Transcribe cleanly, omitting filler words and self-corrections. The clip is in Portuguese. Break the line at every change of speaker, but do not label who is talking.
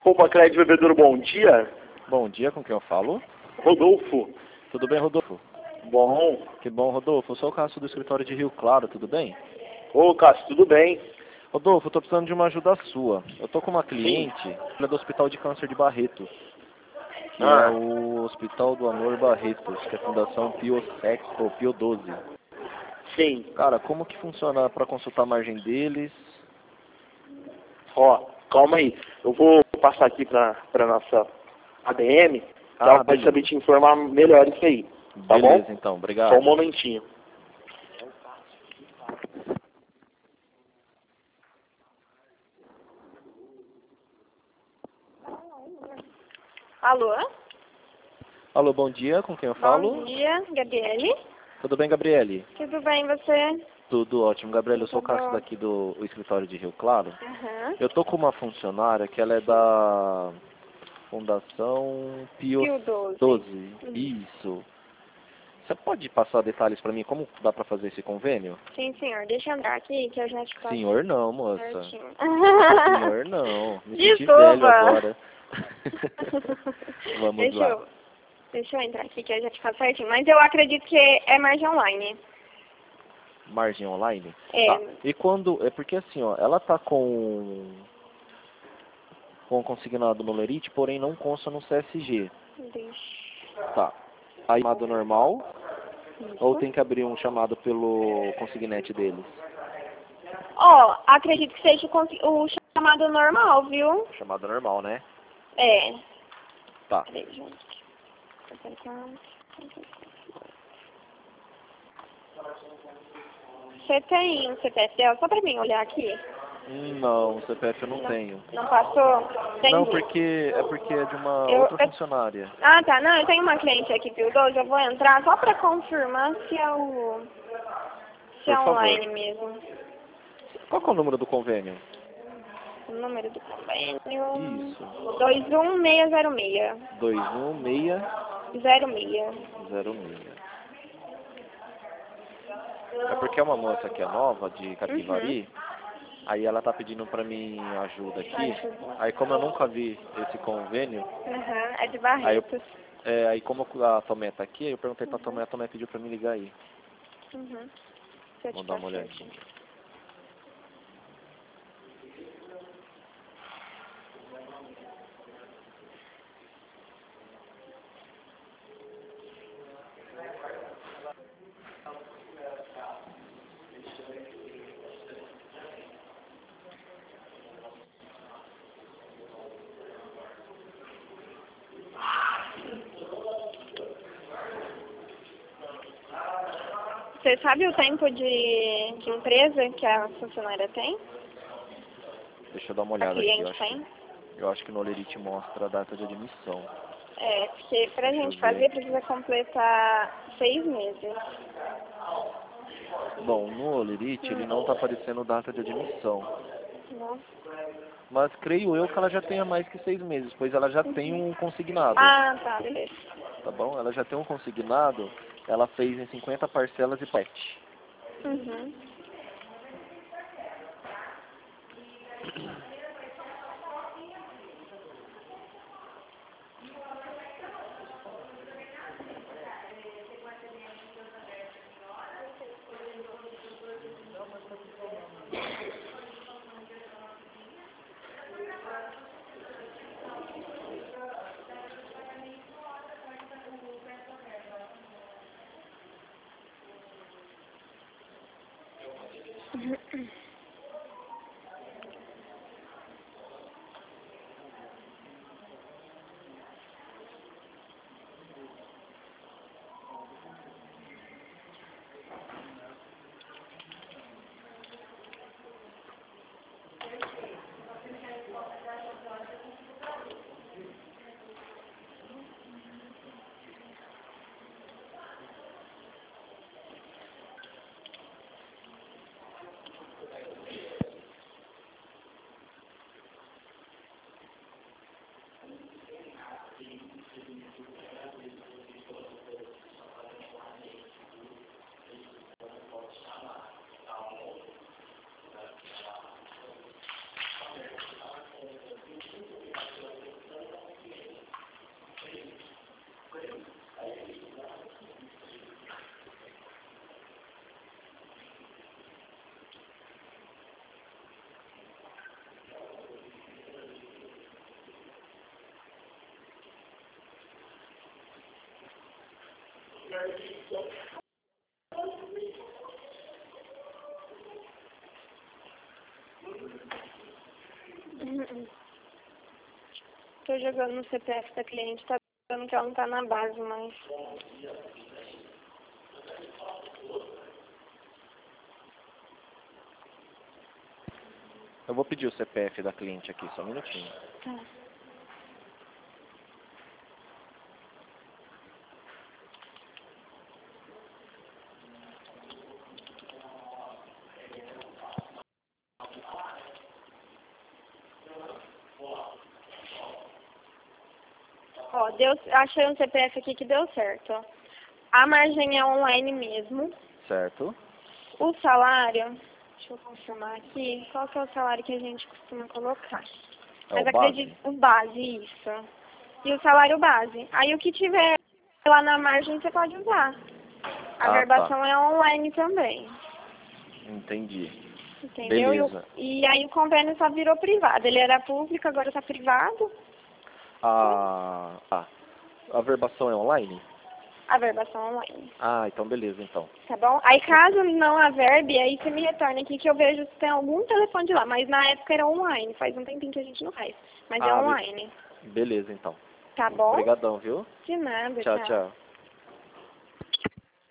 Roupa Crédito Bebedouro, bom dia.
Bom dia, com quem eu falo?
Rodolfo.
Tudo bem, Rodolfo?
Bom.
Que bom, Rodolfo. Eu sou o Cássio do escritório de Rio Claro, tudo bem?
Ô, Cássio, tudo bem?
Rodolfo, eu tô precisando de uma ajuda sua. Eu tô com uma
Sim.
cliente, ela é do Hospital de Câncer de Barretos, que é
Ah,
o Hospital do Amor Barretos, que é a Fundação Pio Sex, ou Pio 12.
sim.
Cara, como que funciona para consultar a margem deles?
Ó, calma aí. Eu vou passar aqui pra nossa ADM, que ela vai
Beleza.
saber te informar melhor isso aí. Tá
Beleza,
bom?
então,
Só
obrigado.
um momentinho.
Alô?
Alô, bom dia, com quem eu falo?
Bom dia, Gabriele.
Tudo bem, Gabriele?
Tudo bem, você?
Tudo ótimo, Gabriele. Eu sou o
Tudo
Cássio
bom.
daqui do escritório de Rio Claro.
Aham.
Eu tô com uma funcionária que ela é da Fundação Pio
Pio 12.
12. Isso. Você pode passar detalhes para mim como dá para fazer esse convênio?
Sim, senhor. Deixa eu entrar aqui que eu já te passo.
Senhor não, moça.
Certinho.
Senhor não. Me senti
Desculpa.
velho agora. Vamos lá.
Deixa eu entrar aqui que eu já te faço certinho. Mas eu acredito que é margem online.
Margem online?
É.
Tá. E quando... É porque assim, ó, ela tá com consignado no Lerite, porém não consta no CSG.
Deixa.
Tá. Aí chamado normal
Isso.
ou tem que abrir um chamado pelo consignete deles?
Ó, acredito que seja o chamado normal, viu?
Chamado normal, né?
É.
Tá.
Peraí, gente. Você tem um CPF dela? Só pra mim olhar aqui.
Não, CPF eu não tenho.
Não passou? Entendi.
Não, porque é de uma
Eu-
outra
eu-
funcionária.
Ah, tá. Não, eu tenho uma cliente aqui, Pio 12. Eu vou entrar só pra confirmar se é o... Se é
Por favor.
online mesmo.
Qual que é o número do convênio?
O número do convênio...
Isso.
21606.
21606.
06.
É porque é uma moça que é nova, de Capivari,
Uhum.
aí ela tá pedindo pra mim ajuda aqui.
Ajuda.
Aí como eu nunca vi esse convênio,
Uhum. É de
aí,
Barretos.
aí como a Tomé tá aqui, eu perguntei pra Tomé, a Tomé pediu pra me ligar aí.
Uhum. Deixa eu
Vou
te
dar uma
passar
olhadinha.
aqui. Você sabe o tempo de empresa que a funcionária tem?
Deixa eu dar uma
A
olhada aqui.
cliente tem?
Eu acho que no Lerite mostra a data de admissão.
É, porque pra
Deixa eu
gente
ver.
fazer precisa completar 6 meses.
Bom, no Olerite ele não tá aparecendo data de admissão.
Não?
Mas creio eu que ela já tenha mais que 6 meses, pois ela já tem um consignado.
Ah, tá, beleza.
Tá bom? Ela já tem um consignado, ela fez em 50 parcelas e PET.
Uhum. Tô jogando no CPF da cliente, tá dando que ela não tá na base, mas...
Eu vou pedir o CPF da cliente aqui, só um minutinho.
Tá. Ó, achei um CPF aqui que deu certo. A margem é online mesmo.
Certo.
O salário, deixa eu confirmar aqui, qual que é o salário que a gente costuma colocar?
É
Mas
o
acredito,
base?
o base, isso. E o salário base. Aí o que tiver lá na margem você pode usar. A verbação é online também.
Entendi.
Entendeu?
Beleza.
E aí o convênio só virou privado. Ele era público, agora está privado.
A verbação é online?
A verbação online.
Ah, então beleza, então.
Tá bom? Aí caso não averbe, aí você me retorna aqui que eu vejo se tem algum telefone de lá. Mas na época era online. Faz um tempinho que a gente não faz. Mas é online.
Beleza, então.
Tá bom?
Obrigadão, viu?
De nada,
Tchau, tchau.